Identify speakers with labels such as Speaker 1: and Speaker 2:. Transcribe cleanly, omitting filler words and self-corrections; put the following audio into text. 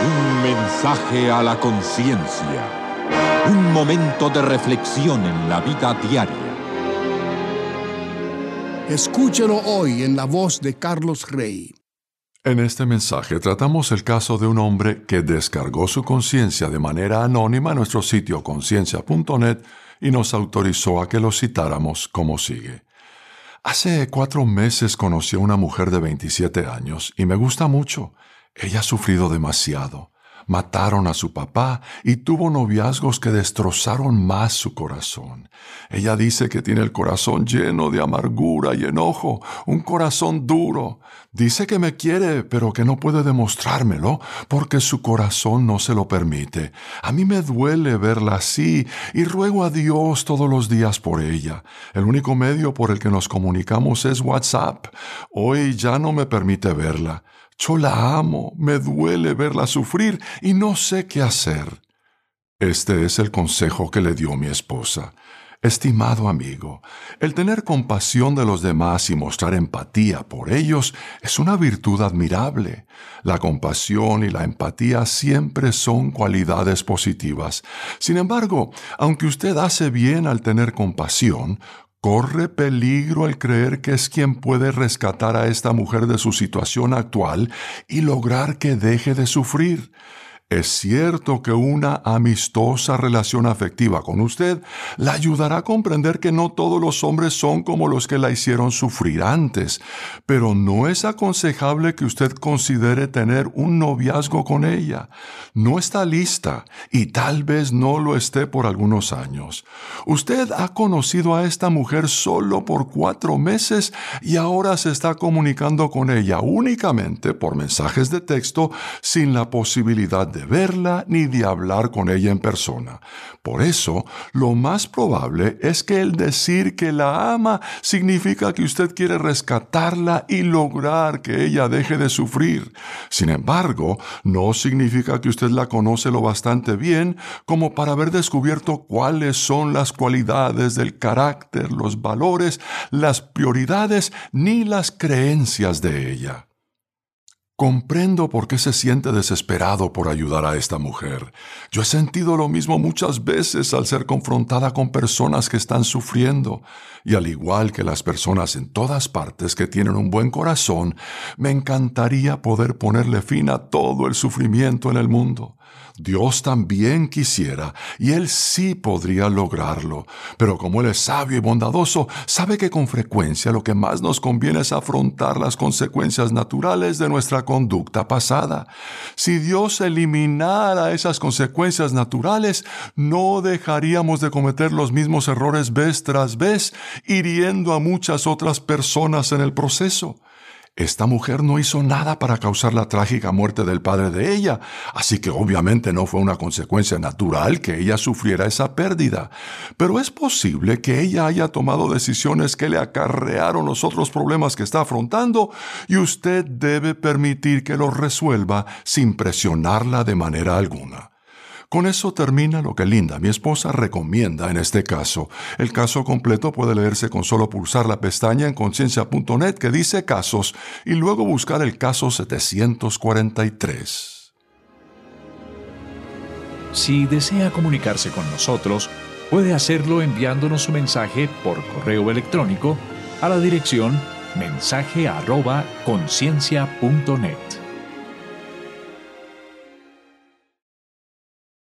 Speaker 1: Un mensaje a la conciencia. Un momento de reflexión en la vida diaria.
Speaker 2: Escúchelo hoy en la voz de Carlos Rey.
Speaker 3: En este mensaje tratamos el caso de un hombre que descargó su conciencia de manera anónima en nuestro sitio conciencia.net y nos autorizó a que lo citáramos como sigue. Hace 4 meses conocí a una mujer de 27 años y me gusta mucho. Ella ha sufrido demasiado. Mataron a su papá y tuvo noviazgos que destrozaron más su corazón. Ella dice que tiene el corazón lleno de amargura y enojo, un corazón duro. Dice que me quiere, pero que no puede demostrármelo porque su corazón no se lo permite. A mí me duele verla así y ruego a Dios todos los días por ella. El único medio por el que nos comunicamos es WhatsApp. Hoy ya no me permite verla. Yo la amo, me duele verla sufrir y no sé qué hacer. Este es el consejo que le dio mi esposa. Estimado amigo, el tener compasión de los demás y mostrar empatía por ellos es una virtud admirable. La compasión y la empatía siempre son cualidades positivas. Sin embargo, aunque usted hace bien al tener compasión, corre peligro al creer que es quien puede rescatar a esta mujer de su situación actual y lograr que deje de sufrir. Es cierto que una amistosa relación afectiva con usted la ayudará a comprender que no todos los hombres son como los que la hicieron sufrir antes, pero no es aconsejable que usted considere tener un noviazgo con ella. No está lista y tal vez no lo esté por algunos años. Usted ha conocido a esta mujer solo por 4 meses y ahora se está comunicando con ella únicamente por mensajes de texto sin la posibilidad de verla ni de hablar con ella en persona. Por eso, lo más probable es que el decir que la ama significa que usted quiere rescatarla y lograr que ella deje de sufrir. Sin embargo, no significa que usted la conoce lo bastante bien como para haber descubierto cuáles son las cualidades del carácter, los valores, las prioridades ni las creencias de ella. Comprendo por qué se siente desesperado por ayudar a esta mujer. Yo he sentido lo mismo muchas veces al ser confrontada con personas que están sufriendo. Y al igual que las personas en todas partes que tienen un buen corazón, me encantaría poder ponerle fin a todo el sufrimiento en el mundo. Dios también quisiera, y Él sí podría lograrlo. Pero como Él es sabio y bondadoso, sabe que con frecuencia lo que más nos conviene es afrontar las consecuencias naturales de nuestra conducta pasada. Si Dios eliminara esas consecuencias naturales, no dejaríamos de cometer los mismos errores vez tras vez, hiriendo a muchas otras personas en el proceso. Esta mujer no hizo nada para causar la trágica muerte del padre de ella, así que obviamente no fue una consecuencia natural que ella sufriera esa pérdida. Pero es posible que ella haya tomado decisiones que le acarrearon los otros problemas que está afrontando y usted debe permitir que los resuelva sin presionarla de manera alguna. Con eso termina lo que Linda, mi esposa, recomienda en este caso. El caso completo puede leerse con solo pulsar la pestaña en conciencia.net que dice casos y luego buscar el caso 743.
Speaker 4: Si desea comunicarse con nosotros, puede hacerlo enviándonos su mensaje por correo electrónico a la dirección mensaje@conciencia.net.